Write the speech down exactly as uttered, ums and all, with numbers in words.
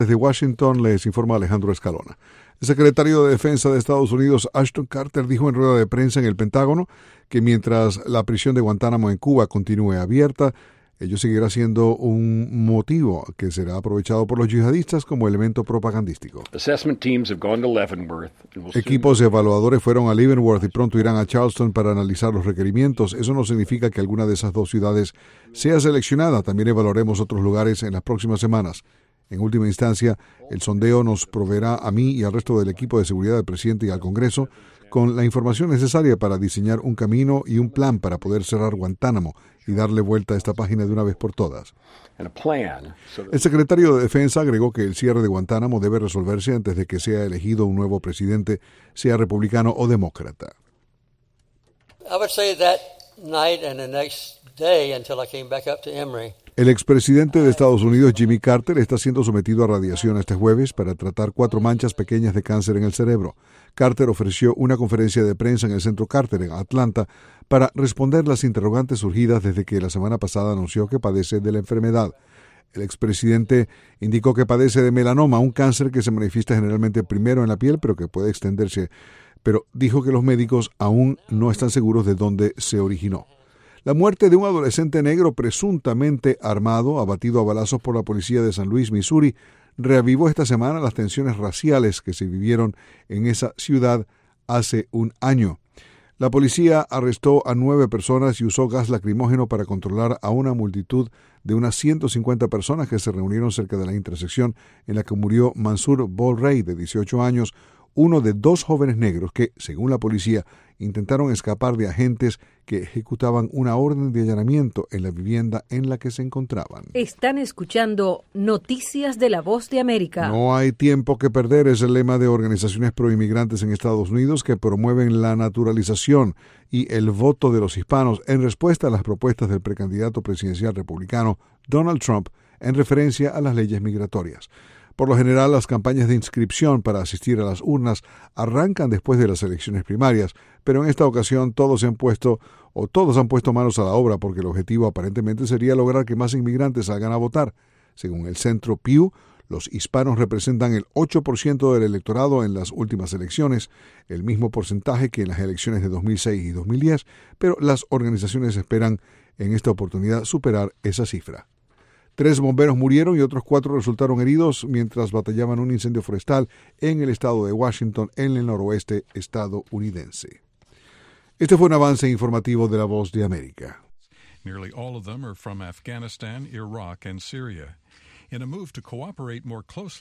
Desde Washington les informa Alejandro Escalona. El secretario de Defensa de Estados Unidos, Ashton Carter, dijo en rueda de prensa en el Pentágono que mientras la prisión de Guantánamo en Cuba continúe abierta, ello seguirá siendo un motivo que será aprovechado por los yihadistas como elemento propagandístico. Equipos evaluadores fueron a Leavenworth y pronto irán a Charleston para analizar los requerimientos. Eso no significa que alguna de esas dos ciudades sea seleccionada. También evaluaremos otros lugares en las próximas semanas. En última instancia, el sondeo nos proveerá a mí y al resto del equipo de seguridad del presidente y al Congreso con la información necesaria para diseñar un camino y un plan para poder cerrar Guantánamo y darle vuelta a esta página de una vez por todas. El secretario de Defensa agregó que el cierre de Guantánamo debe resolverse antes de que sea elegido un nuevo presidente, sea republicano o demócrata. I would say that night and the next day until I came back up to Emory. El expresidente de Estados Unidos, Jimmy Carter, está siendo sometido a radiación este jueves para tratar cuatro manchas pequeñas de cáncer en el cerebro. Carter ofreció una conferencia de prensa en el Centro Carter en Atlanta para responder las interrogantes surgidas desde que la semana pasada anunció que padece de la enfermedad. El expresidente indicó que padece de melanoma, un cáncer que se manifiesta generalmente primero en la piel, pero que puede extenderse. Pero dijo que los médicos aún no están seguros de dónde se originó. La muerte de un adolescente negro presuntamente armado, abatido a balazos por la policía de San Luis, Missouri, reavivó esta semana las tensiones raciales que se vivieron en esa ciudad hace un año. La policía arrestó a nueve personas y usó gas lacrimógeno para controlar a una multitud de unas ciento cincuenta personas que se reunieron cerca de la intersección en la que murió Mansour Bol-Rey, de dieciocho años, uno de dos jóvenes negros que, según la policía, intentaron escapar de agentes que ejecutaban una orden de allanamiento en la vivienda en la que se encontraban. Están escuchando Noticias de la Voz de América. No hay tiempo que perder es el lema de organizaciones proinmigrantes en Estados Unidos que promueven la naturalización y el voto de los hispanos en respuesta a las propuestas del precandidato presidencial republicano Donald Trump en referencia a las leyes migratorias. Por lo general, las campañas de inscripción para asistir a las urnas arrancan después de las elecciones primarias, pero en esta ocasión todos se han puesto o todos han puesto manos a la obra porque el objetivo aparentemente sería lograr que más inmigrantes salgan a votar. Según el Centro Pew, los hispanos representan el ocho por ciento del electorado en las últimas elecciones, el mismo porcentaje que en las elecciones de dos mil seis y dos mil diez, pero las organizaciones esperan en esta oportunidad superar esa cifra. Tres bomberos murieron y otros cuatro resultaron heridos mientras batallaban un incendio forestal en el estado de Washington, en el noroeste estadounidense. Este fue un avance informativo de La Voz de América. Nearly all of them are from Afghanistan, Iraq, and Syria. In a move to cooperate more closely